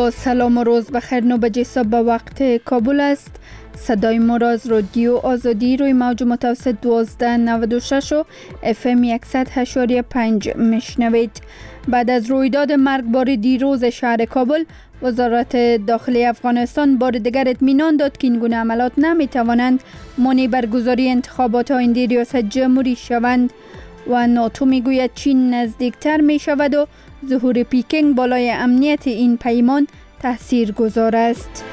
با سلام و روز بخیر. 9 بجه صبح به وقت کابل است. صدای ما را از رادیو آزادی روی موج متوسط 1296 و FM 100.5 میشنوید. بعد از رویداد مرگبار دیروز شهر کابل، وزارت داخلی افغانستان بار دیگر اطمینان داد که این گونه عملات نمیتوانند مانع برگزاری انتخابات آینده ریاست جمهوری شوند و ناتو میگوید چین نزدیکتر می شود و ظهور پیکینگ بالای امنیت این پیمان تاثیرگذار است.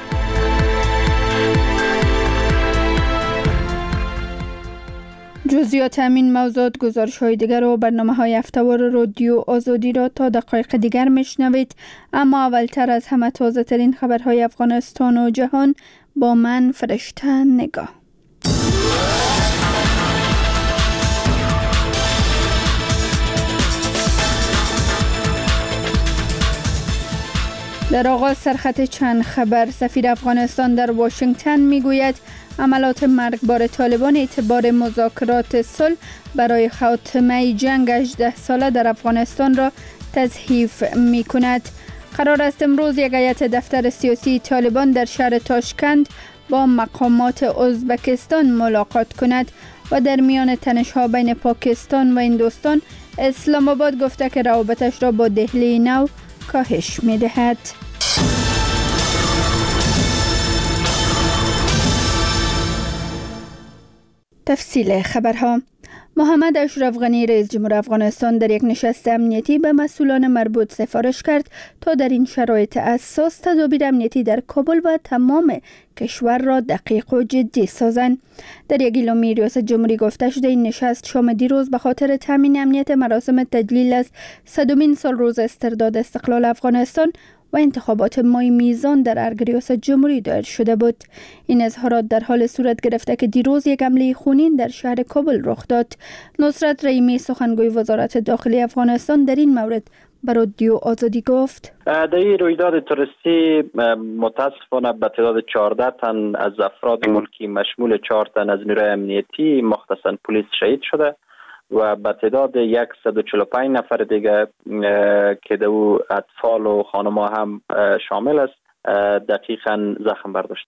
جزئیات همین موضوعات، گزارش‌های دیگر و برنامه‌های هفته‌وار رادیو آزادی را تا دقایق دیگر میشنوید. اما اولتر از همه تازه‌ترین خبرهای افغانستان و جهان با من فرشته نگاه. در آغاز سرخط چند خبر. سفیر افغانستان در واشنگتن میگوید عملات مرگبار طالبان اعتبار مذاکرات صلح برای خاتمه جنگ 18 ساله در افغانستان را تضعیف می کند. قرار است امروز یک هیئت دفتر سیاسی طالبان در شهر تاشکند با مقامات ازبکستان ملاقات کند و در میان تنش‌ها بین پاکستان و هندوستان، اسلام آباد گفته که روابطش را با دهلی نو کاهش می دهد. تفصیل خبرها. محمد اشرف غنی رئیس جمهور افغانستان در یک نشست امنیتی به مسئولان مربوط سفارش کرد تا در این شرایط اساس تدابیر امنیتی در کابل و تمام کشور را دقیق و جدی سازند. در یک اعلامیه ریاست جمهوری گفته شده این نشست شام دیروز به خاطر تامین امنیت مراسم تجلیل از 100مین سال روز استرداد استقلال افغانستان و انتخابات مای میزان در ارگ ریاست جمهوری دایر شده بود. این اظهارات در حال صورت گرفته که دیروز یک حمله خونین در شهر کابل رخ داد. نصرت رحیمی سخنگوی وزارت داخلی افغانستان در این مورد به رادیو آزادی گفت: در این رویداد تروریستی متاسفانه به تعداد 14 تن از افراد ملکی مشمول 4 تن از نیروی امنیتی مختصاً پلیس شهید شده و به تعداد 145 نفر دیگه که دو اطفال و خانم‌ها هم شامل است دقیقاً زخم برداشت.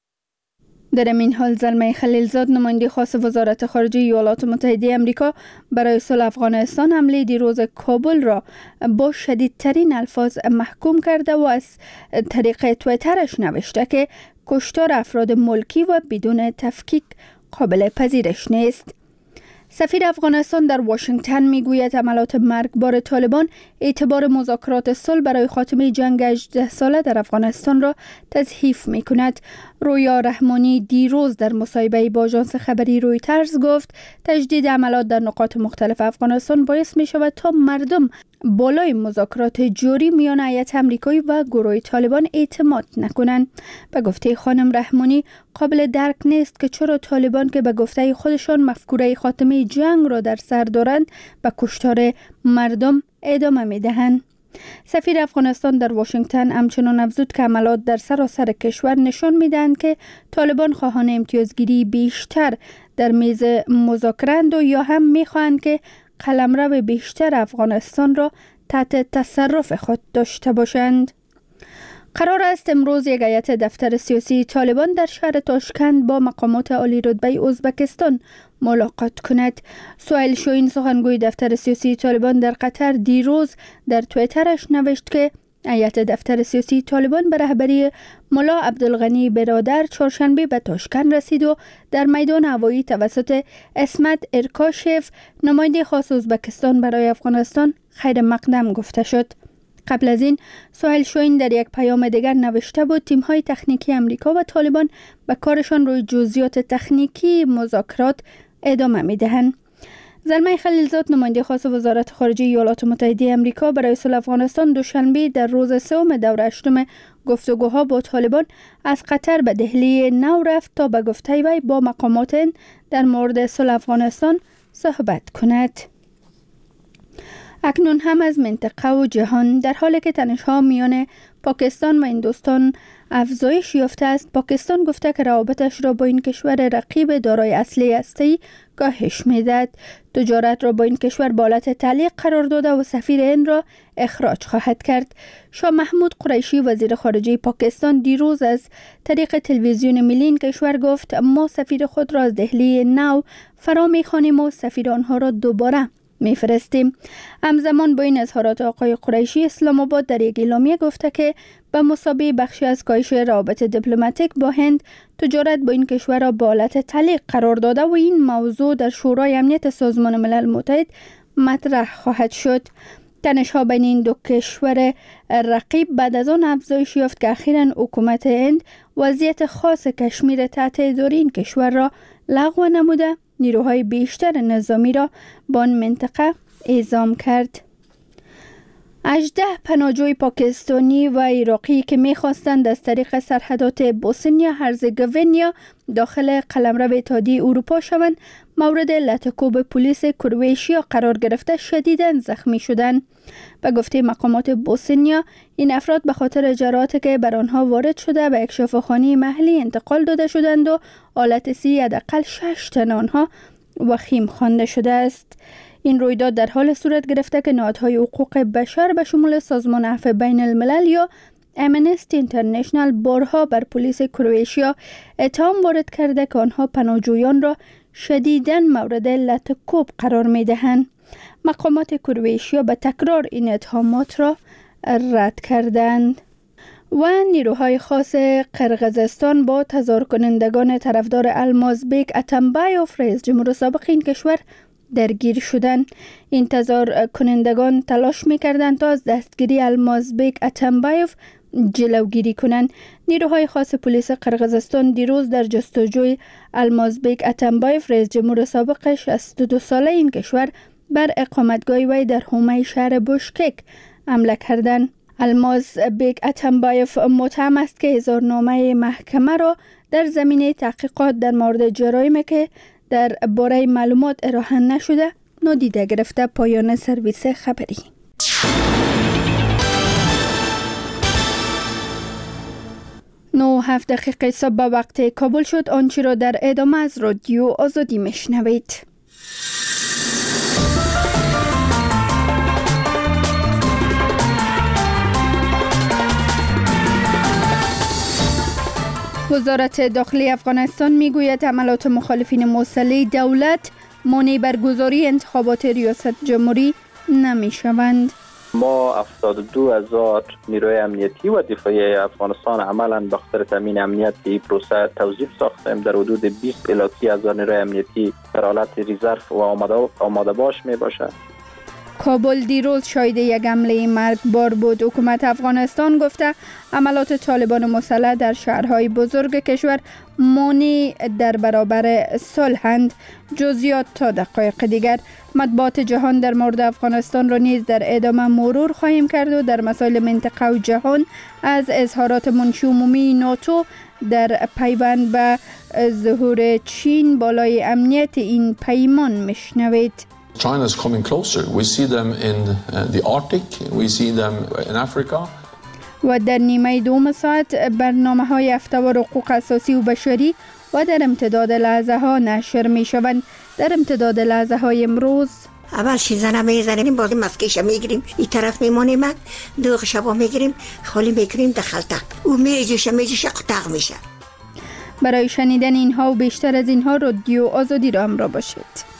در این حال زلمه خلیلزاد نماینده خاص وزارت خارجه ایالات متحده آمریکا برای صلح افغانستان حمله دیروز کابل را با شدیدترین الفاظ محکوم کرده و از طریق توییترش نوشته که کشتار افراد ملکی و بدون تفکیک قابل پذیرش نیست. سفیر افغانستان در واشنگتن میگوید عملات مرگبار طالبان اعتبار مذاکرات صلح برای خاتمه جنگ 18 ساله در افغانستان را تضعیف می کند. رویا رحمانی دیروز در مصاحبه با آژانس خبری رویترز گفت تجدید عملات در نقاط مختلف افغانستان باعث می شود تا مردم بالای مذاکرات جاری میان هیئت آمریکایی و گروه طالبان اعتماد نکنند. به گفته خانم رحمانی قابل درک نیست که چرا طالبان که به گفته خودشان مفکوره خاتمه جنگ را در سر دارند به کشتار مردم ادامه میدهند. سفیر افغانستان در واشنگتن همچنان افزود که عملات در سراسر کشور نشان میدهند که طالبان خواهان امتیازگیری بیشتر در میز مذاکره‌اند و یا هم میخواهند که قلمرو بیشتر افغانستان را تحت تصرف خود داشته باشند. قرار است امروز یک هیئت دفتر سیاسی طالبان در شهر تاشکند با مقامات عالی رتبه ازبکستان ملاقات کند. سهیل شاهین سخنگوی دفتر سیاسی طالبان در قطر دیروز در توییترش نوشت که هیئت دفتر سیاسی طالبان به رهبری ملا عبدالغنی برادر چهارشنبه به تاشکند رسید و در میدان هوایی توسط اسمت ارکاشف نماینده خاص ازبکستان برای افغانستان خیر مقدم گفته شد. قبل از این سهیل شاهین در یک پیام دیگر نوشته بود تیم‌های تکنیکی آمریکا و طالبان به کارشان روی جزئیات تکنیکی مذاکرات ادامه می‌دهند. زلمه خلیلزاد نماینده خاص وزارت خارجه ایالات متحده آمریکا برای صلح افغانستان دوشنبه در روز سوم دوره هشتم گفتگوها با طالبان از قطر به دهلی نو رفت تا به گفته وی با مقامات در مورد صلح افغانستان صحبت کند. اکنون هم از منطقه و جهان در حالی که تنش‌ها میان پاکستان و هندوستان افزایش یافته است، پاکستان گفته که روابطش را با این کشور رقیب دارای اسلحه هسته‌ای کاهش می‌دهد. تجارت را با این کشور به حالت تعلیق قرار داده و سفیر هند را اخراج خواهد کرد. شاه محمود قریشی وزیر خارجه پاکستان دیروز از طریق تلویزیون ملی این کشور گفت ما سفیر خود را از دهلی نو فرا می‌خوانیم و سفیر آنها را دوباره میفرستیم. همزمان با این اظهارات آقای قریشی، اسلام آباد در یک اعلامیه گفته که به مثابه بخشی از کاهش روابط دیپلماتیک با هند، تجارت با این کشور را به حالت تعلیق قرار داده و این موضوع در شورای امنیت سازمان ملل متحد مطرح خواهد شد. تنش‌ها بین این دو کشور رقیب بعد از آن افزایش یافت که اخیراً حکومت هند وضعیت خاص کشمیر تحت اداره این کشور را لغو نموده نیروهای بیشتر نظامی را با آن منطقه اعزام کرد. 18 پناهجوی پاکستانی و عراقی که می‌خواستند از طریق سرحدات بوسنیا هرزگوینیا داخل قلمرو اتحادیه اروپا شوند مورد لطکوب پلیس کرواتیا قرار گرفته شدیداً زخمی شدند. به گفته مقامات بوسنیا، این افراد به خاطر اجراءاتی که بر آنها وارد شده به یک شفاخانه محلی انتقال داده شدند و حالت صحی حداقل 6 تن آنها وخیم خوانده شده است. این رویداد در حال صورت گرفته که نهادهای حقوق بشر به شمول سازمان عفو بین الملل یا امنستی اینترنشنل بارها بر پلیس کرواتیا اتهام وارد کرده که آنها پناهجویان را شدیداً مورد لطکوب قرار می‌دهند. مقامات کرواتیا به تکرار این اتهامات را رد کردند. و نیروهای خاص قرقیزستان با تظاهر کنندگان طرفدار المازبک اتمبایوف رئیس جمهور سابق این کشور درگیر شدند. این تظاهر کنندگان تلاش می‌کردند تا از دستگیری المازبک اتمبایوف جلوگیری کنند. نیروهای خاص پلیس قرقیزستان دیروز در جستجوی المازبک اتمبایوف رئیس جمهور سابق 62 ساله این کشور بر اقامتگاه وی در حومه شهر بشکک حمله کردند. المازبک اتمبایوف متهم است که اظهارنامه محکمه را در زمینه تحقیقات در مورد جرایمی که در باره معلومات ارائه نشده نادیده گرفته. پایان سرویس خبری. 9:07 صبح به وقت کابل شد. آنچه را در ادامه از رادیو آزادی میشنوید. وزارت داخلی افغانستان میگوید حملات مخالفین مسلح دولت مانع برگزاری انتخابات ریاست جمهوری نمی شوند. ما 72,000 نیروی امنیتی و دفاعی افغانستان عملا به خاطر تامین امنیت این پروسه توظیف ساختیم. در حدود 20 الی 30,000 نیروی امنیتی در حالت ریزرو و آماده باش می باشد. کابل دیروز شاهد یک حمله مرگبار بود. حکومت افغانستان گفته حملات طالبان مسلح در شهرهای بزرگ کشور مانع در برابر صلحند. جزئیات تا دقایق دیگر. مطبوعات جهان در مورد افغانستان را نیز در ادامه مرور خواهیم کرد و در مسائل منطقه و جهان از اظهارات منشی عمومی ناتو در پیوند به ظهور چین بالای امنیت این پیمان میشنوید. China is coming closer. We see them in the Arctic. We see them in Africa. و در نیمه دوم ساعت برنامه‌های هفته‌وار حقوق اساسی و بشری و در امتداد لحظه ها نشر می شوند. در امتداد لحظه های امروز اول شیزنه میزنیم، باقی مسکیش میگیریم، این طرف میمونیم، دوغ شبا میگیریم، خالی میکنیم دخلتک او میجوشه قطع میشه. برای شنیدن اینها و بیشتر از اینها رادیو آزادی را همراه باشید.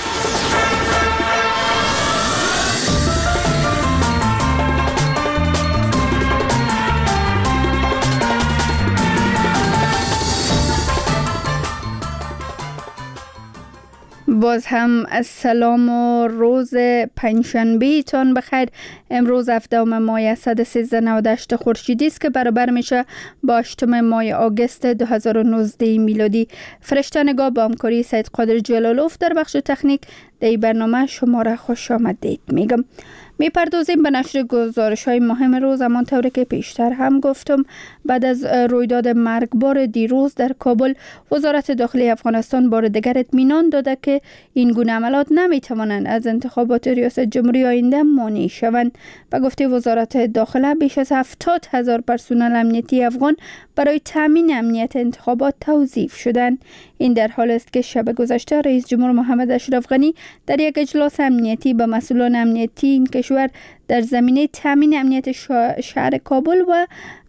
باز هم سلام و روز پنجشنبه تان بخیر. امروز 17 ماه 1398 خورشیدی است که برابر میشه با 8 ماه آگوست 2019 میلادی. فرشته نگاه با همکاری سید قادر جلالوف در بخش تکنیک در برنامه شما را خوش آمدید میگم. میپردازیم به نشر گزارش‌های مهم روز. همانطور که پیشتر هم گفتم، بعد از رویداد مرگبار دیروز در کابل، وزارت داخلی افغانستان بار دیگر اطمینان داده که این گونه عملات نمیتوانند از انتخابات ریاست جمهوری آینده مانع شوند. به گفته وزارت داخله، بیش از 70,000 پرسنل امنیتی افغان برای تامین امنیت انتخابات توظیف شدند. این در حال است که شب گذشته رئیس جمهور محمد اشرف غنی در یک اجلاس امنیتی با مسئولان امنیتی این کشور در زمینه تامین امنیت شهر کابل و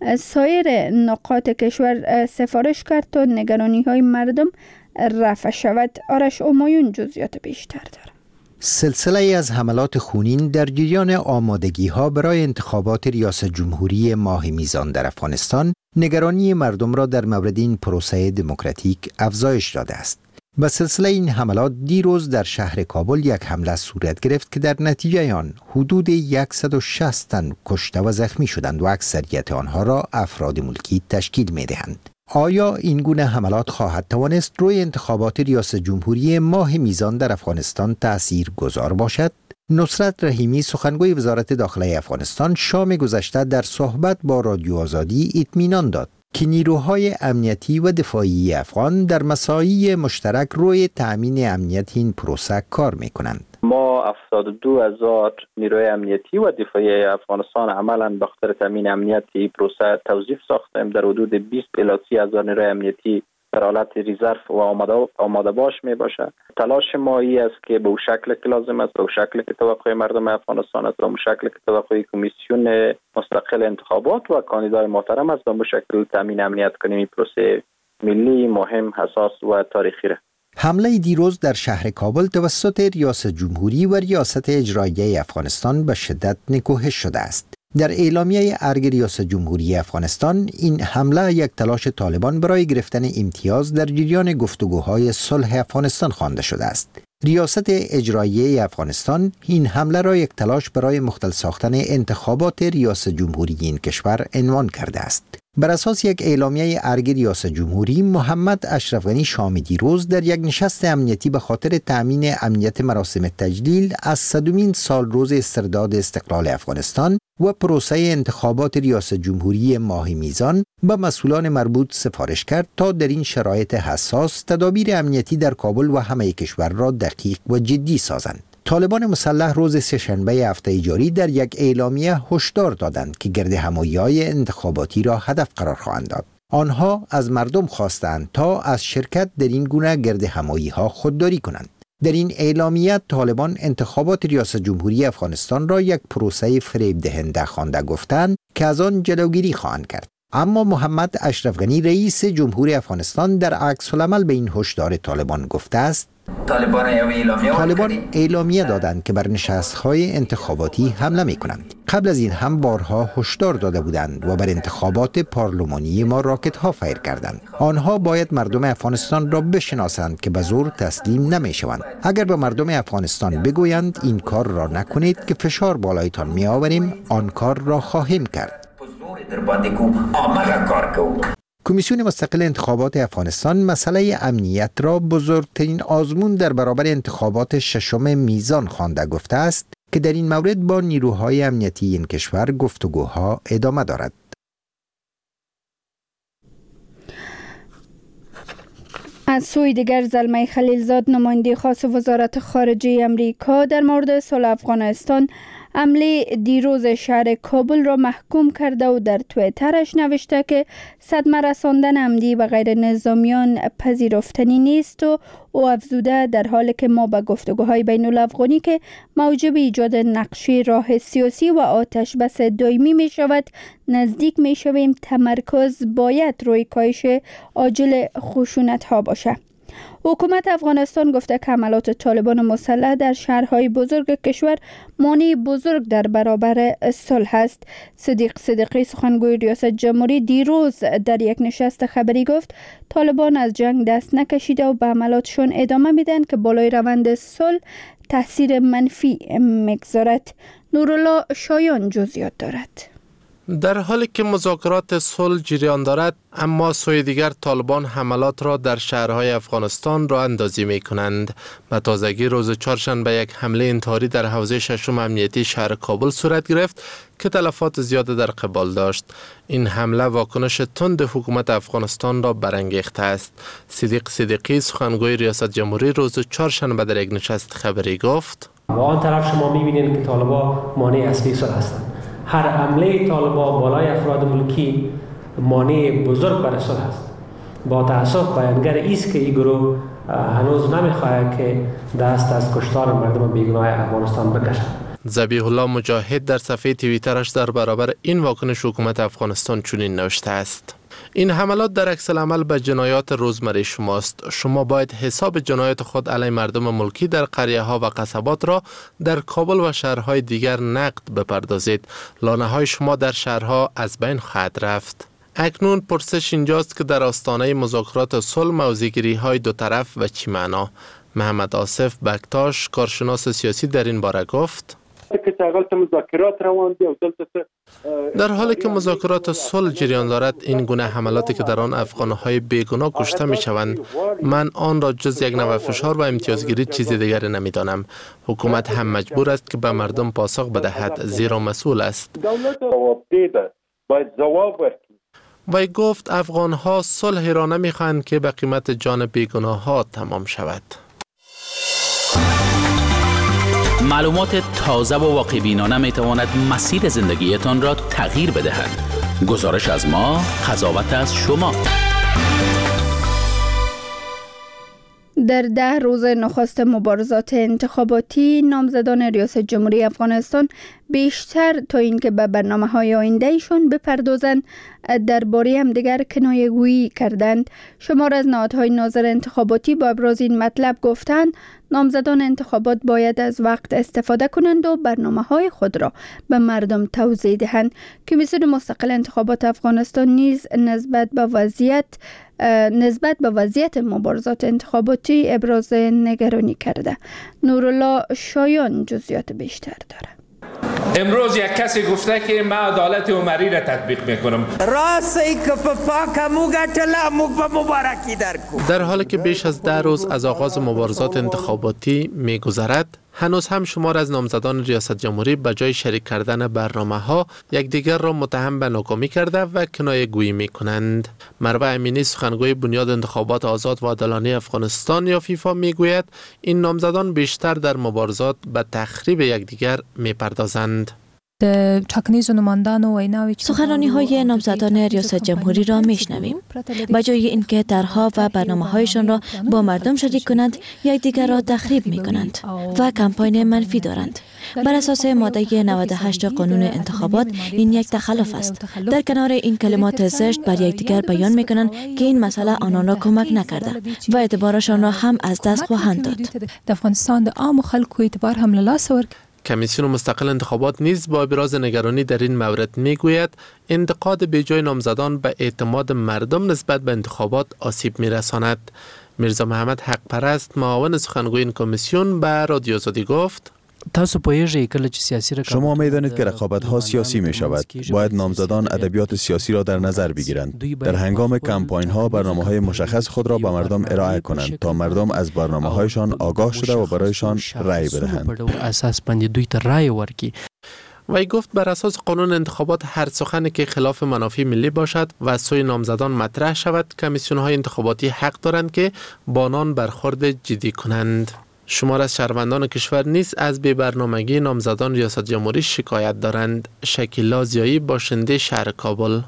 سایر نقاط کشور سفارش کرد تا نگرانی‌های مردم رفع شود. آرش امایون جزئیات بیشتر دارد. سلسله از حملات خونین در جریان آمادگی‌ها برای انتخابات ریاست جمهوری ماه میزان در افغانستان نگرانی مردم را در مورد این پروسه دموکراتیک افزایش داده است. به سلسله این حملات دیروز در شهر کابل یک حمله صورت گرفت که در نتیجه آن حدود 160 تن کشته و زخمی شدند و اکثریت آنها را افراد ملکی تشکیل می‌دهند. آیا این گونه حملات خواهد توانست روی انتخابات ریاست جمهوری ماه میزان در افغانستان تأثیر گذار باشد؟ نصرت رحیمی، سخنگوی وزارت داخلی افغانستان، شام گذشته در صحبت با رادیو آزادی اطمینان داد که نیروهای امنیتی و دفاعی افغان در مساعی مشترک روی تأمین امنیت این پروسه کار می‌کنند. ما 72,000 نیروی امنیتی و دفاعی افغانستان عملاً به خاطر تامین امنیت این پروسه توظیف ساختیم. در حدود 20 الی 30,000 نیروی امنیتی در حالت ریزرو و آماده باش می باشه. تلاش ما ای است که به شکل که لازم است، به شکل که توقع مردم افغانستان است، به شکل که توقع کمیسیون مستقل انتخابات و کاندیدای محترم است، به شکل تامین امنیت کنیم این پروسه ملی مهم، حساس و تاریخی را. حمله دیروز در شهر کابل توسط ریاست جمهوری و ریاست اجرایی افغانستان به شدت نکوهش شده است. در اعلامیه ارگ ریاست جمهوری افغانستان، این حمله یک تلاش طالبان برای گرفتن امتیاز در جریان گفتگوهای صلح افغانستان خوانده شده است. ریاست اجرایی افغانستان این حمله را یک تلاش برای مختل ساختن انتخابات ریاست جمهوری این کشور عنوان کرده است. بر اساس یک اعلامیه ارگ ریاست جمهوری، محمد اشرف غنی شام دیروز در یک نشست امنیتی به خاطر تأمین امنیت مراسم تجلیل از 100مین سال روز استرداد استقلال افغانستان و پروسه انتخابات ریاست جمهوری ماه میزان به مسئولان مربوط سفارش کرد تا در این شرایط حساس تدابیر امنیتی در کابل و همه کشور را دقیق و جدی سازند. طالبان مسلح روز سه‌شنبه هفته جاری در یک اعلامیه هشدار دادند که گردهمایی‌های انتخاباتی را هدف قرار خواهند داد. آنها از مردم خواستند تا از شرکت در این گونه گردهمایی‌ها خودداری کنند. در این اعلامیه طالبان انتخابات ریاست جمهوری افغانستان را یک پروسه فریب دهنده خوانده گفتند که از آن جلوگیری خواهند کرد. اما محمد اشرف غنی رئیس جمهور افغانستان در عکس العمل به این هشدار طالبان گفته است: طالبان اعلامیه دادند که بر نشست‌های انتخاباتی حمله می‌کنند. قبل از این هم بارها هشدار داده بودند و بر انتخابات پارلمانی ما راکت‌ها فیر کردند. آنها باید مردم افغانستان را بشناسند که به زور تسلیم نمی‌شوند. اگر به مردم افغانستان بگویند این کار را نکنید که فشار بالایتان می‌آوریم، آن کار را خواهیم کرد. کمیسیون مستقل انتخابات افغانستان مسئله امنیت را بزرگترین آزمون در برابر انتخابات ششم میزان خوانده گفته است که در این مورد با نیروهای امنیتی این کشور گفتگوها ادامه دارد. از سوی دیگر، زلمه خلیلزاد، نماینده خاص وزارت خارجه امریکا در مورد صلح افغانستان، حمله دیروز شهر کابل را محکوم کرده و در توییترش نوشته که صدمه رساندن عمدی به غیر نظامیان پذیرفتنی نیست و او افزوده در حالی که ما به گفتگوهای بین الافغانی که موجب ایجاد نقشه راه سیاسی و آتش بس دائمی می شود نزدیک می شویم، تمرکز باید روی کاهش عاجل خشونت ها باشه. حکومت افغانستان گفته که حملات طالبان مسلح در شهرهای بزرگ کشور مانع بزرگ در برابر صلح است. صدیق صدیقی، سخنگوی ریاست جمهوری، دیروز در یک نشست خبری گفت طالبان از جنگ دست نکشیده و به حملاتشون ادامه میدن که بالای روند صلح تاثیر منفی میگذارد. نورالله شایان جزئیات دارد. در حالی که مذاکرات صلح جریان دارد، اما سوی دیگر طالبان حملات را در شهرهای افغانستان راه اندازی می کنند. به تازگی روز چهارشنبه یک حمله انتحاری در حوزه ششم امنیتی شهر کابل صورت گرفت که تلفات زیاده در قبال داشت. این حمله واکنش تند حکومت افغانستان را برانگیخته است. صدیق صدیقی سخنگوی ریاست جمهوری روز چهارشنبه در یک نشست خبری گفت: با آن طرف شما می‌بینید که طالبان مانع اصلی صلح هستند. هر حمله طالبان بالای افراد ملکی مانع بزرگ برای صلح است. با تأسف بیانگر ایست که این گروه هنوز نمی‌خواهد که دست از کشتار مردم بیگناه افغانستان بکشد. ذبیح الله مجاهد در صفحه توییترش در برابر این واکنش حکومت افغانستان چنین نوشته است: این حملات در عکس العمل به جنایات روزمره شماست. شما باید حساب جنایات خود علیه مردم ملکی در قریه ها و قصبات را در کابل و شهرهای دیگر نقد بپردازید. لانه های شما در شهرها از بین خواهد رفت. اکنون پرسش اینجاست که در آستانه مذاکرات صلح موضع‌گیری های دو طرف و چی معنا؟ محمد آصف بکتاش کارشناس سیاسی در این باره گفت: در حالی که مذاکرات صلح جریان دارد، این گونه حملاتی که در آن افغان‌های بیگناه کشته می‌شوند، من آن را جز یک نوع فشار و امتیازگیری چیز دیگری نمی‌دانم. حکومت هم مجبور است که به مردم پاسخ بدهد، زیرا مسئول است. وی گفت افغان‌ها صلحی را نمی‌خواهند که به قیمت جان بیگناه‌ها تمام شود. معلومات تازه و واقع‌بینانه می‌تواند مسیر زندگیتان را تغییر بدهد. گزارش از ما، قضاوت از شما. در 10 روز نخست مبارزات انتخاباتی، نامزدان ریاست جمهوری افغانستان بیشتر تا اینکه به برنامه‌های آینده‌شان بپردازند درباره همدیگر کنایه‌گویی کردند. شمار از نهادهای ناظر انتخاباتی با ابراز این مطلب گفتند نامزدان انتخابات باید از وقت استفاده کنند و برنامه‌های خود را به مردم توضیح دهند. کمیسیون مستقل انتخابات افغانستان نیز نسبت به وضعیت مبارزات انتخاباتی ابراز نگرانی کرده. نورالله شایان جزئیات بیشتر دارد. امروز یک کسی گفته که من عدالت عمری را تطبیق میکنم. راستی که پاک موگتلا موگ به مبارکی در حالی که بیش از 10 روز از آغاز مبارزات انتخاباتی میگذرد، هنوز هم شمار از نامزدان ریاست جمهوری به جای شریک کردن برنامه‌ها یکدیگر را متهم به ناکامی کرده و کنایه‌گویی می‌کنند. مروه امینی سخنگوی بنیاد انتخابات آزاد و عادلانه افغانستان یا فیفا میگوید این نامزدان بیشتر در مبارزات به تخریب یکدیگر می‌پردازند. سخنرانی های نامزدان ریاست جمهوری را میشنویم. به جای اینکه طرحها و برنامه‌هایشان را با مردم شریک کنند، یکدیگر را تخریب می کنند و کمپاین منفی دارند. بر اساس ماده 98 قانون انتخابات این یک تخلف است. در کنار این کلمات زشت بر یکدیگر بیان می کنند که این مسئله آنان را کمک نکرده و اعتبارشان را هم از دست خواهند داد. کمیسیون مستقل انتخابات نیز با ابراز نگرانی در این مورد میگوید انتقاد بیجای نامزدان به اعتماد مردم نسبت به انتخابات آسیب میرساند. میرزا محمد حق پرست معاون سخنگوی این کمیسیون به رادیو آزادی گفت: شما می‌دانید که رقابت‌ها سیاسی می‌شود. باید نامزدان ادبیات سیاسی را در نظر بگیرند. در هنگام کمپاین‌ها برنامه‌های مشخص خود را به مردم ارائه کنند تا مردم از برنامه‌هایشان آگاه شده و برایشان رأی بدهند. وی گفت بر اساس قانون انتخابات هر سخنی که خلاف منافع ملی باشد و از سوی نامزدان مطرح شود، کمیسیون‌های انتخاباتی حق دارند که با آن برخورد جدی کنند. شمار از شهروندان کشور نیز از بی‌برنامگی نامزدان ریاست جمهوری شکایت دارند. شکیلا زیایی باشنده شهر کابل: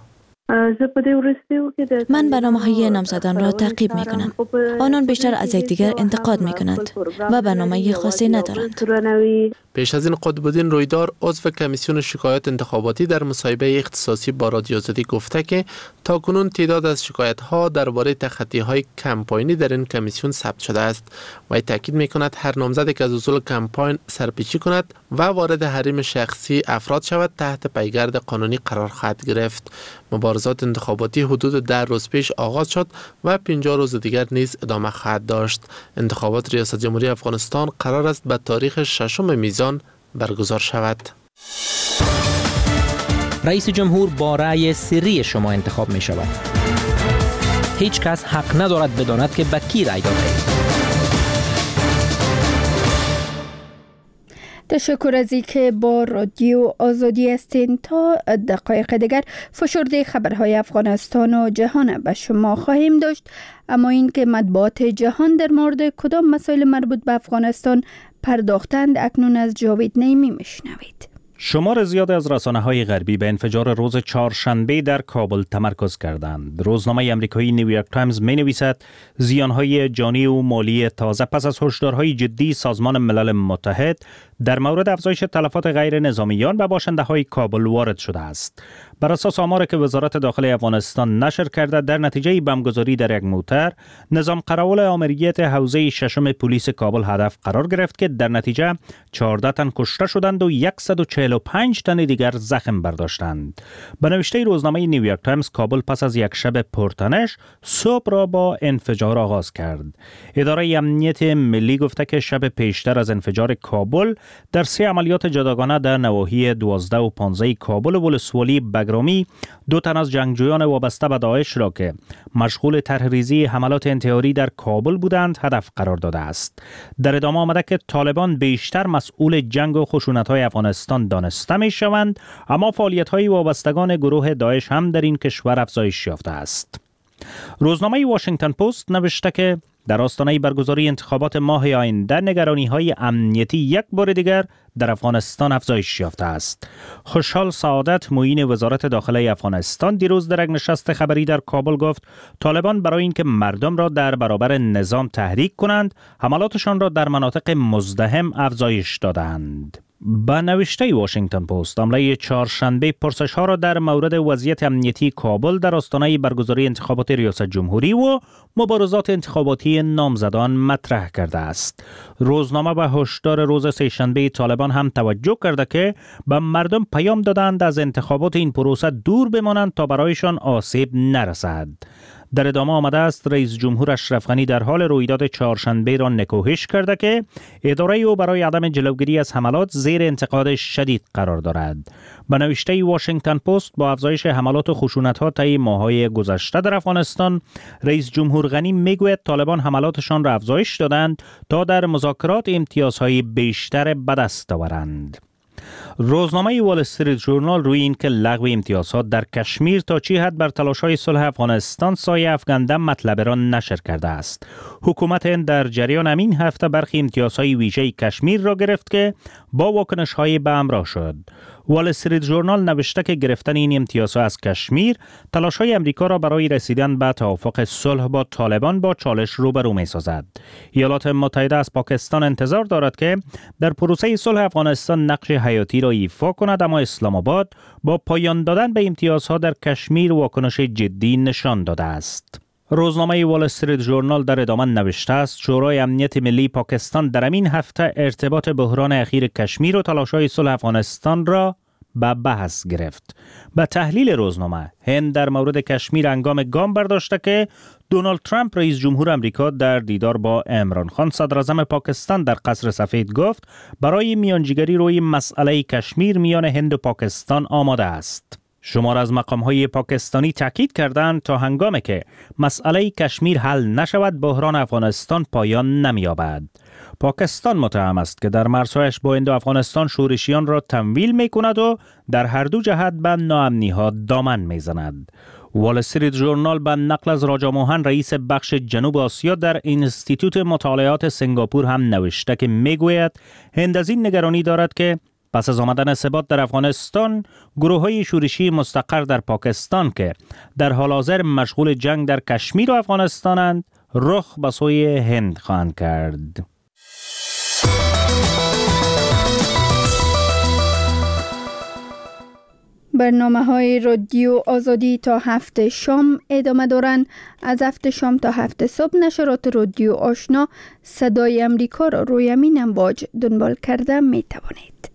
من برنامه‌های نامزدان را تعقیب می‌کنم. آنان بیشتر از یکدیگر انتقاد می‌کنند و برنامه خاصی ندارند. پیش از این قطب‌الدین رویدار عضو کمیسیون شکایات انتخاباتی در مصاحبه اختصاصی با رادیو آزادی گفته که تاکنون تعداد از شکایت‌ها درباره تخطی‌های کمپاینی در این کمیسیون ثبت شده است. و تاکید می‌کند هر نامزدی که از اصول کمپاین سرپیچی کند و وارد حریم شخصی افراد شود تحت پیگرد قانونی قرار خواهد گرفت. مبارزات انتخاباتی حدود 10 روز پیش آغاز شد و 50 روز دیگر نیز ادامه خواهد داشت. انتخابات ریاست جمهوری افغانستان قرار است به تاریخ 6 میزان برگزار شود. رئیس جمهور با رأی سری شما انتخاب می شود. هیچ کس حق ندارد بداند که به کی رأی داده اید. تشکر از اینکه با رادیو آزادی هستین. تا دقایق دیگر فشرده خبرهای افغانستان و جهان به شما خواهیم داشت، اما این که مطبوعات جهان در مورد کدام مسائل مربوط به افغانستان پرداختند اکنون از جاوید نیمی میشنوید. شمار زیاد از رسانه‌های غربی به انفجار روز چهارشنبه در کابل تمرکز کردند. روزنامه آمریکایی نیویورک تایمز می‌نویسد زیان‌های جانی و مالی تازه پس از هشدارهای جدی سازمان ملل متحد در مورد افزایش تلفات غیر نظامیان و باشنده‌های کابل وارد شده است. بر اساس آماری که وزارت داخلی افغانستان نشر کرده، در نتیجه بمبگذاری در یک موتر، نظام قراول آمریت حوزه ششم پلیس کابل هدف قرار گرفت که در نتیجه 14 تن کشته شدند و 145 تن دیگر زخم برداشتند. به نوشته روزنامه نیویورک تایمز، کابل پس از یک شب پرتنش صبح را با انفجار آغاز کرد. اداره امنیت ملی گفته که شب پیشتر از انفجار کابل در 3 عملیات جداگانه در نواحی 12 و 15 کابل و ولسوالی بگرامی 2 تن از جنگجویان وابسته به داعش را که مشغول طرح‌ریزی حملات انتحاری در کابل بودند هدف قرار داده است. در ادامه آمده که طالبان بیشتر مسئول جنگ و خشونت‌های افغانستان دانسته می‌شوند، اما فعالیت‌های وابستگان گروه داعش هم در این کشور افزایش یافته است. روزنامه واشنگتن پست نوشته که در آستانه برگزاری انتخابات ماه آینده نگرانی‌های امنیتی یک بار دیگر در افغانستان افزایش یافته است. خوشحال سعادت، معین وزارت داخلی افغانستان، دیروز در یک نشست خبری در کابل گفت طالبان برای اینکه مردم را در برابر نظام تحریک کنند، حملاتشان را در مناطق مزدحم افزایش دادند. با نوشته واشنگتن پست، حمله چهارشنبه پرسش‌ها را در مورد وضعیت امنیتی کابل در آستانه برگزاری انتخابات ریاست جمهوری و مبارزات انتخاباتی نامزدان مطرح کرده است. روزنامه به هشدار روز سه‌شنبه طالبان هم توجه کرده که به مردم پیام دادند از انتخابات این پروسه دور بمانند تا برایشان آسیب نرسد. در ادامه آمده است رئیس جمهور اشرف غنی در حال رویداد چهارشنبه را نکوهش کرده که اداره او برای عدم جلوگیری از حملات زیر انتقاد شدید قرار دارد. به نوشته واشنگتن پست، با افزایش حملات و خشونت‌ها طی ماه‌های گذشته در افغانستان، رئیس جمهور غنی میگوید طالبان حملاتشان را افزایش دادند تا در مذاکرات امتیازهای بیشتر به دست آورند. روزنامه وال استریت ژورنال روی این که لغو امتیازات در کشمیر تا چه حد بر تلاش‌های صلح افغانستان سایه افکنده مطلب را نشر کرده است. حکومت هند در جریان همین هفته برخی امتیازهای ویژه کشمیر را گرفت که با واکنش‌های به همراه شد. وال استریت ژورنال نوشته که گرفتن این امتیازها از کشمیر تلاش‌های امریکا را برای رسیدن به توافق صلح با طالبان با چالش روبرو می‌سازد. ایالات متحده از پاکستان انتظار دارد که در پروسه صلح افغانستان نقش حیاتی را ایفا کند، اما اسلام آباد با پایان دادن به امتیازها در کشمیر واکنش جدی نشان داده است. روزنامه وال استریت ژورنال در ادامه نوشته است شورای امنیت ملی پاکستان در این هفته ارتباط بحران اخیر کشمیر و تلاش‌های صلح افغانستان را به بحث گرفت. به تحلیل روزنامه، هند در مورد کشمیر هنگام گام برداشته که دونالد ترامپ رئیس جمهور آمریکا در دیدار با عمران خان صدر اعظم پاکستان در قصر سفید گفت برای میانجیگری روی مسئله کشمیر میان هند و پاکستان آماده است. شمار از مقام‌های پاکستانی تاکید کردند تا هنگامی که مسئله کشمیر حل نشود بحران افغانستان پایان نمی‌یابد. پاکستان متهم است که در مرزهایش با هند و افغانستان شورشیان را تمویل می‌کند و در هر دو جهت به ناامنی‌ها دامن می‌زند. وال استریت ژورنال به نقل از راجا موهن رئیس بخش جنوب آسیا در اینستیتوت مطالعات سنگاپور هم نوشته که میگوید هند از این نگرانی دارد که پس از آمدن ثبات در افغانستان، گروه‌های شورشی مستقر در پاکستان که در حال حاضر مشغول جنگ در کشمیر و افغانستانند، رخ به سوی هند خواهند کرد. برنامه‌های رادیو آزادی تا 7 شام ادامه دارند. از 7 شام تا 7 صبح نشرات رادیو آشنا صدای امریکا را روی همین امواج دنبال کرده می توانید.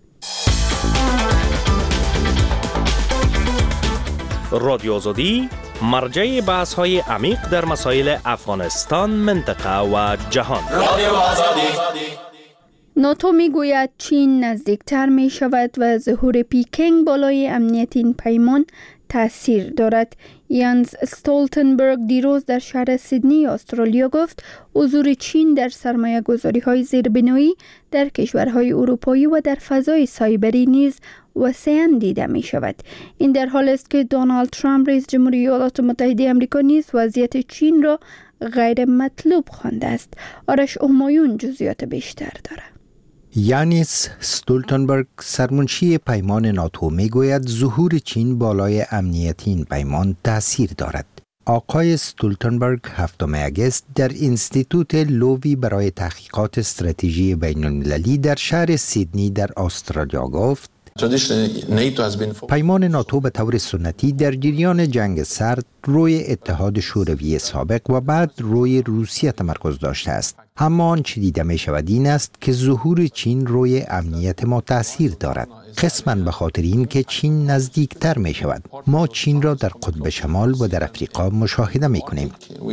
رادیو آزادی مرجع بحث‌های عمیق در مسائل افغانستان، منطقه و جهان. رادیو آزادی ناتو میگوید چین نزدیکتر می شود و ظهور پیکینگ بالای امنیت این پیمان تأثیر دارد. یانس استولتنبرگ دیروز در شهر سیدنی استرالیا گفت حضور چین در سرمایه گذاری های زیربنایی در کشورهای اروپایی و در فضای سایبری نیز وسیعاً دیده می شود. این در حال است که دونالد ترامپ رئیس جمهوری ایالات متحده آمریکا نیز وضعیت چین را غیر مطلوب خوانده است. آرش همایون جزئیات بیشتر دارد. یانس استولتنبرگ سرمنشی پیمان ناتو میگوید ظهور چین بالای امنیت این پیمان تأثیر دارد. آقای استولتنبرگ 7 اگست در انستیتوت لووی برای تحقیقات استراتژی بین المللی در شهر سیدنی در استرالیا گفت پیمان ناتو به طور سنتی در جریان جنگ سرد روی اتحاد شوروی سابق و بعد روی روسیه تمرکز داشته است. اما آنچه دیده می شود این است که ظهور چین روی امنیت ما تأثیر دارد. قسماً به خاطر این که چین نزدیکتر می شود. ما چین را در قطب شمال و در افریقا مشاهده می کنیم.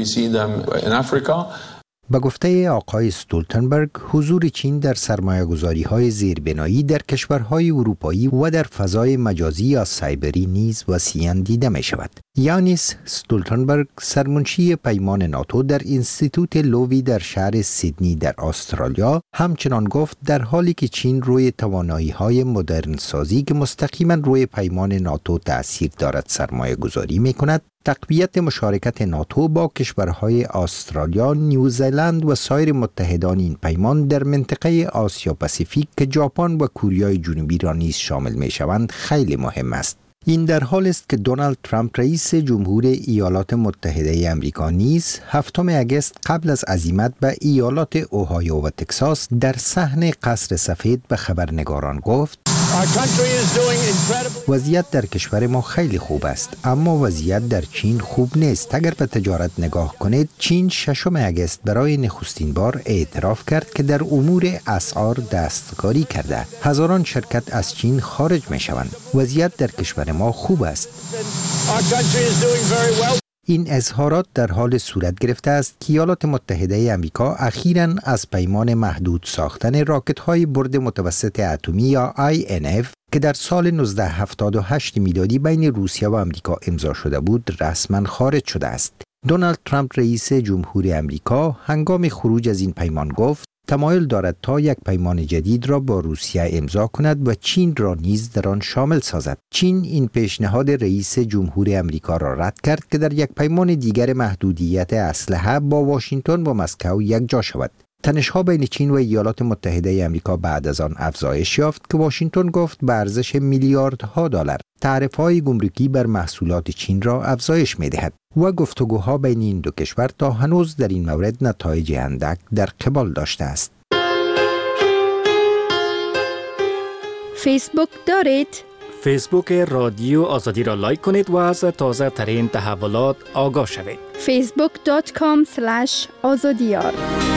به گفته آقای استولتنبرگ، حضور چین در سرمایه‌گذاری‌های زیربنایی در کشورهای اروپایی و در فضای مجازی یا سایبری نیز وسیعاً دیده می شود. یانس استولتنبرگ سرمنشی پیمان ناتو در انستیتوت لووی در شهر سیدنی در استرالیا همچنان گفت در حالی که چین روی توانایی‌های مدرن سازی که مستقیما روی پیمان ناتو تأثیر دارد سرمایه گذاری می کند، تقویت مشارکت ناتو با کشورهای استرالیا، نیوزلند و سایر متحدان این پیمان در منطقه آسیا پاسیفیک که ژاپن و کره جنوبی را نیز شامل می شوند خیلی مهم است. این در حال است که دونالد ترامپ رئیس جمهور ایالات متحده آمریکا نیز 7 اگست قبل از عزیمت به ایالات اوهایو و تگزاس در صحن قصر سفید به خبرنگاران گفت وضعیت در کشور ما خیلی خوب است، اما وضعیت در چین خوب نیست. اگر به تجارت نگاه کنید، چین 6 اگست برای نخستین بار اعتراف کرد که در امور اسعار دستکاری کرده. هزاران شرکت از چین خارج می شوند. وضعیت در کشور ما خوب است. این اظهارات در حال صورت گرفته است که ایالات متحده آمریکا اخیراً از پیمان محدود ساختن راکت‌های برد متوسط اتمی یا INF که در سال 1978 میلادی بین روسیه و آمریکا امضا شده بود رسما خارج شده است. دونالد ترامپ رئیس جمهور آمریکا هنگام خروج از این پیمان گفت تمایل دارد تا یک پیمان جدید را با روسیه امضا کند و چین را نیز در آن شامل سازد. چین این پیشنهاد رئیس جمهور آمریکا را رد کرد که در یک پیمان دیگر محدودیت اسلحه با واشنگتن و مسکو یکجا شود. تنش‌ها بین چین و ایالات متحده آمریکا بعد از آن افزایش یافت که واشنگتن گفت به ارزش میلیاردها دلار تعرفه‌های گمرکی بر محصولات چین را افزایش می‌دهد و گفتگوها بین این دو کشور تا هنوز در این مورد نتایج اندک در قبال داشته است. فیسبوک دارید؟ فیسبوک رادیو آزادی را لایک کنید و از تازه ترین تحولات آگاه شوید. facebook.com/azadiyar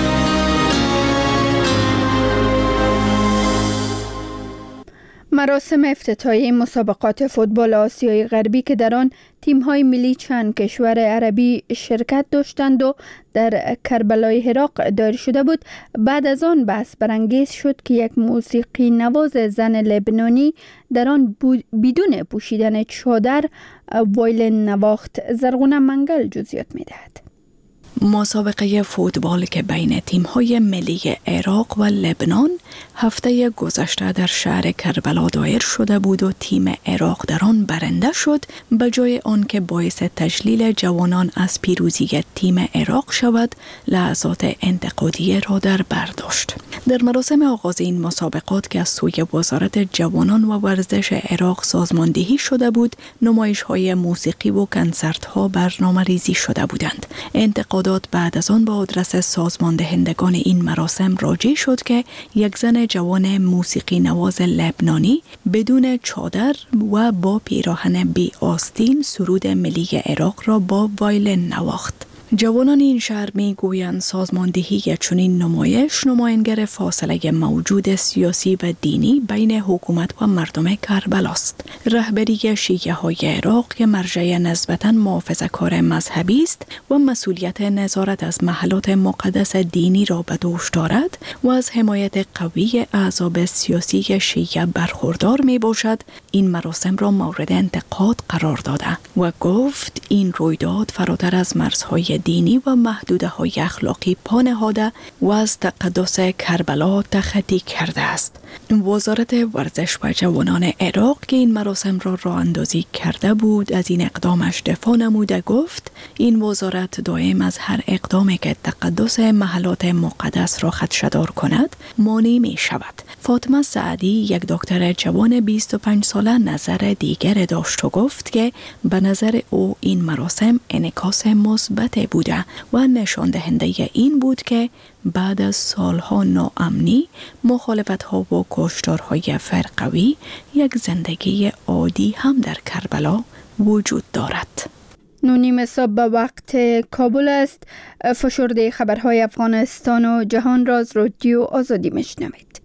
مراسم افتتاحیه مسابقات فوتبال آسیای غربی که در آن تیم‌های ملی چند کشور عربی شرکت داشتند و در کربلای عراق دایر شده بود، بعد از آن بحث برانگیز شد که یک موسیقی نواز زن لبنانی در آن بدون پوشیدن چادر وایلن نواخت. زرغونه منگل جزئیات می‌دهد. مسابقه فوتبال که بین تیم‌های ملی عراق و لبنان هفته گذشته در شهر کربلا دایر شده بود و تیم عراق در آن برنده شد، به جای آن که باعث تجلیل جوانان از پیروزی تیم عراق شود، لحظات انتقادی را در بر داشت. در مراسم آغاز این مسابقات که از سوی وزارت جوانان و ورزش عراق سازماندهی شده بود، نمایش‌های موسیقی و کنسرت‌ها برنامه‌ریزی شده بودند. انتقادات بعد از آن با آدرس سازماندهندگان این مراسم راجع شد که یک زن جوان موسیقی نواز لبنانی بدون چادر و با پیراهن بی آستین سرود ملی عراق را با وایلن نواخت. جوانان این شهر می گویند سازماندهی چنین نمایش نمایانگر فاصله موجود سیاسی و دینی بین حکومت و مردم کربلا است. رهبری شیعه های عراق که مرجع نسبتاً محافظه‌کار مذهبی است و مسئولیت نظارت از محلات مقدس دینی را به دوش دارد و از حمایت قوی احزاب سیاسی شیعه برخوردار می باشد، این مراسم را مورد انتقاد قرار داده و گفت این رویداد فراتر از مرزهای دینی و محدوده های اخلاقی پا نهاده و از تقدس کربلا تخطی کرده است. وزارت ورزش و جوانان عراق که این مراسم را راه اندازی کرده بود از این اقدامش دفاع نموده گفت این وزارت دائم از هر اقدامی که تقدس محلات مقدس را خدشه‌دار کند مانع می شود. فاطمه سعدی یک دکتر جوان 25 ساله نظر دیگر داشت و گفت که به نظر او این مراسم انعکاس مثبت بوده و نشان دهنده این بود که بعد از سالها ناامنی، مخالفت‌ها و کشتارهای فرقوی یک زندگی عادی هم در کربلا وجود دارد. 9:30 صبح به وقت کابل است. فشرده خبرهای افغانستان و جهان را از رادیو آزادی میشنوید.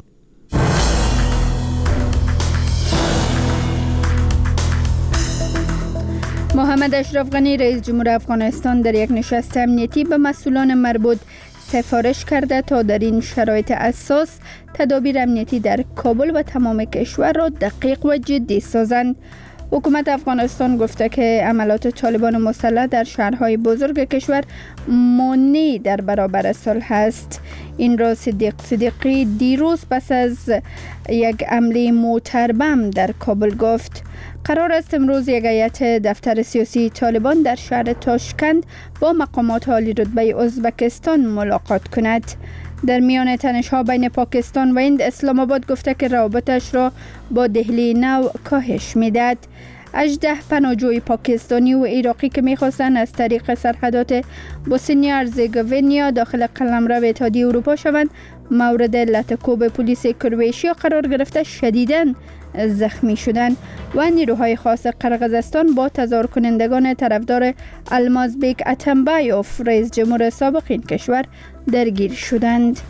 محمد اشرف غنی رئیس جمهور افغانستان در یک نشست امنیتی به مسئولان مربوط سفارش کرده تا در این شرایط اساس تدابیر امنیتی در کابل و تمام کشور را دقیق و جدی سازند. حکومت افغانستان گفته که عملات طالبان مسلح در شهرهای بزرگ کشور مانع در برابر صلح است. این را صدیقی دیروز پس از یک حمله موتر بم در کابل گفت. قرار است امروز یک هیئت دفتر سیاسی طالبان در شهر تاشکند با مقامات عالی رتبه ازبکستان ملاقات کند. در میان تنش‌ها بین پاکستان و هند، اسلام آباد گفته که روابطش را با دهلی نو کاهش می‌دهد. 18 پناهجوی پاکستانی و عراقی که می‌خواستند از طریق سرحدات بوسنیا هرزگوینیا داخل قلمرو اتحادیه اروپا شوند، مورد لطکوب پلیس کرواتیا قرار گرفته شدیداً زخمی شدند و نیروهای خاص قرقیزستان با تظاهر کنندگان طرفدار المازبیک اتمبایوف رئیس جمهور سابق این کشور درگیر شدند.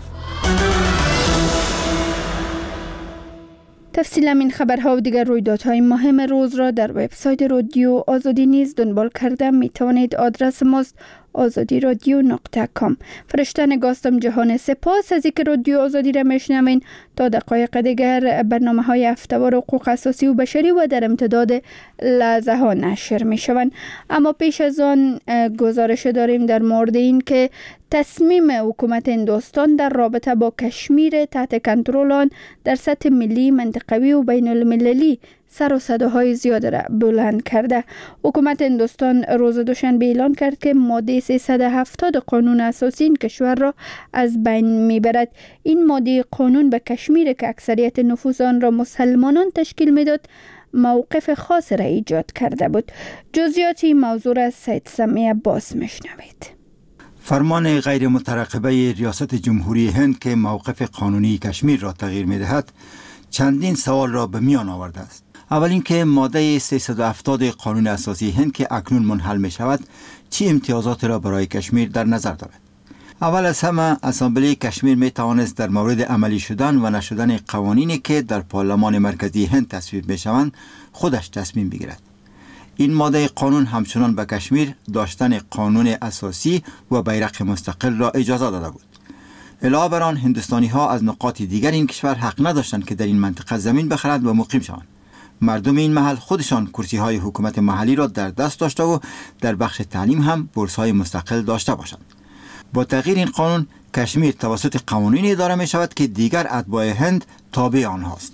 تفصیل این خبرها و دیگر رویدادهای مهم روز را در وبسایت رادیو آزادی نیز دنبال کرده می توانید. آدرس ماست azadiradio.com. فرشته نگاستم جهان، سپاس از اینکه رادیو آزادی را میشنوین. تا دقایق دیگر برنامه‌های هفته‌وار حقوق اساسی و بشری و در امتداد لحظه ها نشر میشوند. اما پیش از آن گزارش داریم در مورد این که تصمیم حکومت هندوستان در رابطه با کشمیر تحت کنترل آن در سطح ملی، منطقوی و بین المللی سر و صداهای زیاد را بلند کرده. حکومت هندوستان روز دوشنبه اعلان کرد که ماده 370 قانون اساسی این کشور را از بین میبرد. این ماده قانون به کشمیر که اکثریت نفوذ آن را مسلمانان تشکیل میداد موقف خاص را ایجاد کرده بود. جزئیات این موضوع را از سید سمیع عباس میشنوید. فرمان غیر مترقبه ریاست جمهوری هند که موقف قانونی کشمیر را تغییر میدهد چندین سوال را به میان آورده است. اول اینکه ماده 370 قانون اساسی هند که اکنون منحل می شود چه امتیازات را برای کشمیر در نظر دارد؟ اول از همه اسامبله کشمیر می توانست در مورد عملی شدن و نشدن قوانینی که در پارلمان مرکزی هند تصویب می شوند خودش تصمیم بگیرد. این ماده قانون همچنان به کشمیر داشتن قانون اساسی و بیرق مستقل را اجازه داده بود. علاوه بر آن هندوستانی ها از نقاط دیگر این کشور حق نداشتند که در این منطقه زمین بخرند و مقیم شوند. مردم این محل خودشان کرسی های حکومت محلی را در دست داشته و در بخش تعلیم هم بورس های مستقل داشته باشند. با تغییر این قانون کشمیر توسط قوانینی اداره می شود که دیگر اتباع هند تابع آنهاست.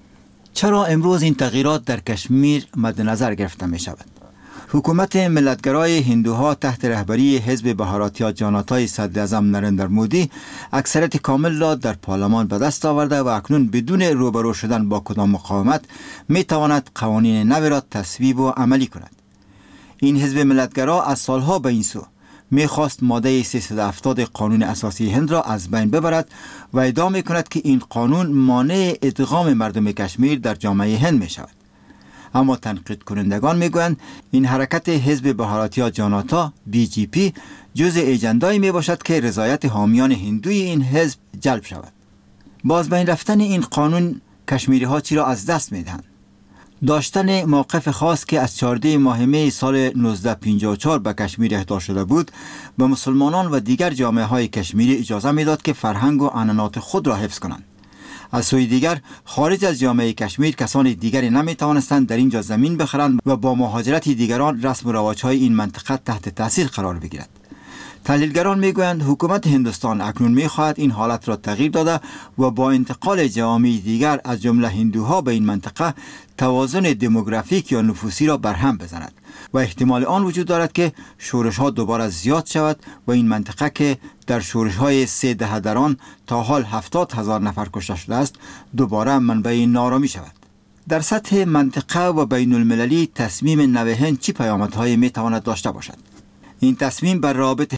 چرا امروز این تغییرات در کشمیر مد نظر گرفته می شود؟ حکومت ملتگرای هندوها تحت رهبری حزب بهاراتیا جاناتای صدراعظم نریندر مودی اکثریت کامل را در پارلمان به دست آورده و اکنون بدون روبرو شدن با کدام مقاومت می تواند قوانین نو را تصویب و عملی کند. این حزب ملتگرا از سالها به این سو می خواست ماده 370 قانون اساسی هند را از بین ببرد و ادعا می کند که این قانون مانع ادغام مردم کشمیر در جامعه هند می شود. اما تنقید کنندگان میگویند این حرکت حزب بهاراتیا جاناتا BJP جزء ایجندایی می باشد که رضایت حامیان هندوی این حزب جلب شود. باز بین رفتن این قانون کشمیری ها چی را از دست می دهند؟ داشتن موقف خاص که از 14 ماه می سال 1954 به کشمیر اهدا شده بود به مسلمانان و دیگر جامعه های کشمیری اجازه می داد که فرهنگ و عنعنات خود را حفظ کنند. از سوی دیگر خارج از جامعه کشمیر کسان دیگری نمی توانستند در اینجا زمین بخرند و با مهاجرت دیگران رسم و رواج‌های این منطقه تحت تاثیر قرار بگیرد. تحلیلگران میگویند حکومت هندوستان اکنون میخواهد این حالت را تغییر داده و با انتقال جوامع دیگر از جمله هندوها به این منطقه توازن دموگرافیک یا نفوسی را برهم بزند و احتمال آن وجود دارد که شورش ها دوباره زیاد شود و این منطقه که در شورش های 3 دهه در آن تا حال 70,000 نفر کشته شده است دوباره منبع نارامی شود. در سطح منطقه و بین المللی تصمیم نو هند چه پیامدهایی میتواند داشته باشد؟ این تصمیم بر رابطه